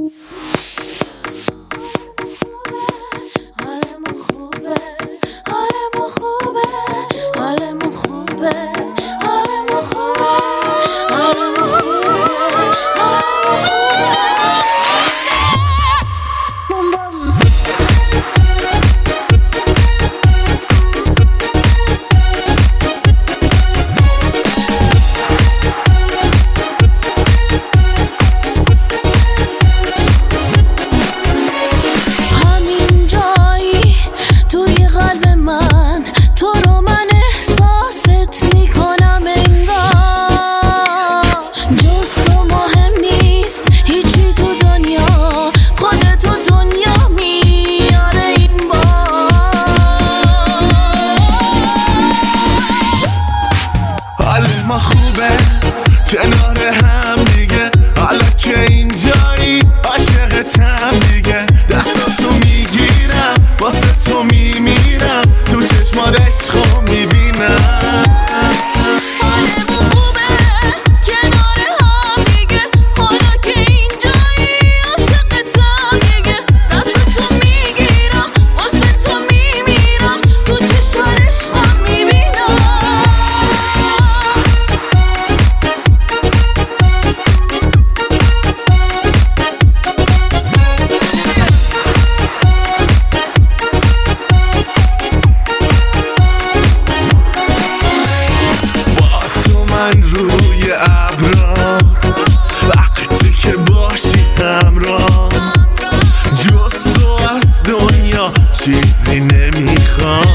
ما خوبه کنار هم دیگه، حالا که اینجایی عاشقتم دیگه. دستاتو میگیرم واسه تو میمیرم، تو چشمات عشقو میبینم. من روی ابرا وقتی که باشی همراه، جز تو از دنیا چیزی نمیخوام.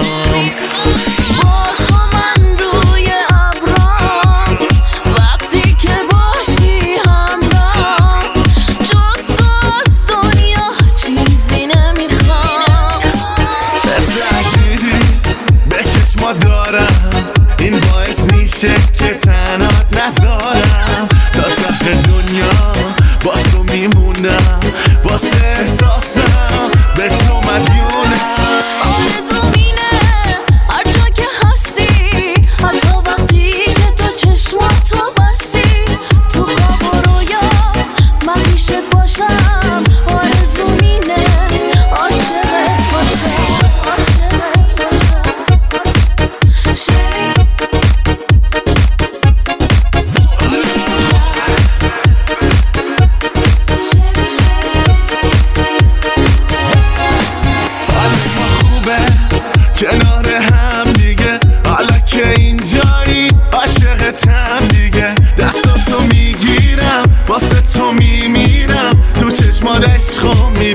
دارم این باعث میشه که تنهات نذارم، تا ته دنیا با تو میمونم، واسه احساسم به تو مدیونم. آرزوم اینه هر جا که هستی، حتی وقتی که تو چشماتو بستی، تو خواب و رویا من پیشت باشم. آرزوم اینه عاشقت باشم، عاشقت باشم. کنار هم دیگه، حالا که اینجایی عاشقتم دیگه. دستاتو میگیرم واسه تو میمیرم، تو چشمات عشقو میبینم.